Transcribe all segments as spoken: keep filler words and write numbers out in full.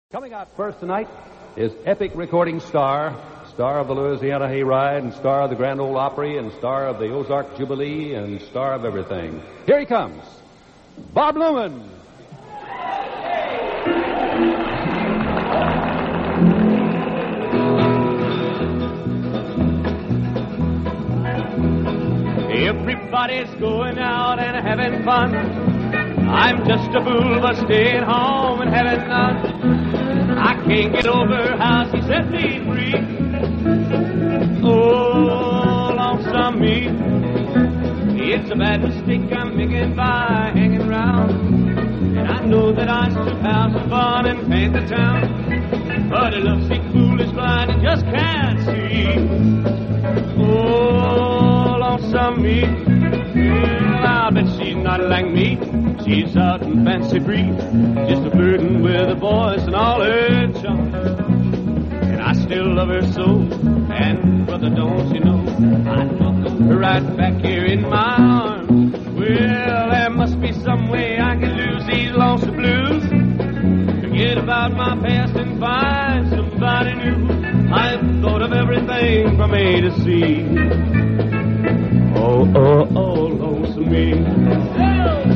Coming out first tonight is epic recording star, star of the Louisiana Hayride, and star of the Grand Ole Opry, and star of the Ozark Jubilee, and star of everything. Here he comes, Bob Luman. Everybody's going out and having fun. I'm just a fool for staying home and having none. I can't get over how she set me free. Oh, lonesome me. It's a bad mistake I'm making by hanging around. And I know that I should have some fun and paint the town. But a lovesick fool is blind and just can't see. Oh, lonesome me. Well, I bet she's not like me. She's out and fancy free, just a flirting with the boys and all her charm. And I still love her so, and brother, don't you know, I'd welcome her right back here in my arms. Well, there must be some way I can lose these lonesome blues, forget about my past and find somebody new. I've thought of everything from A to C. Oh, oh, oh, lonesome me.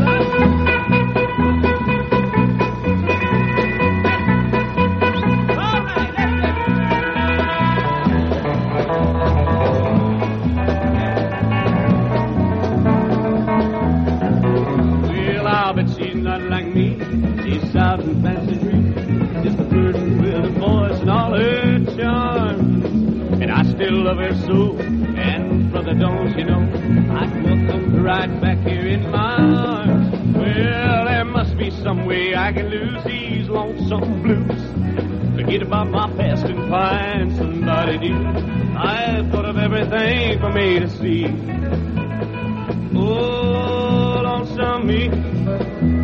Out in fancy dreams, just a flirting with the boys and all her charms. And I still love her so, and brother, don't you know, I'd welcome her right back here in my arms. Well, there must be some way I can lose these lonesome blues, forget about my past and find somebody new. I've thought of everything from A to C. Oh, lonesome me.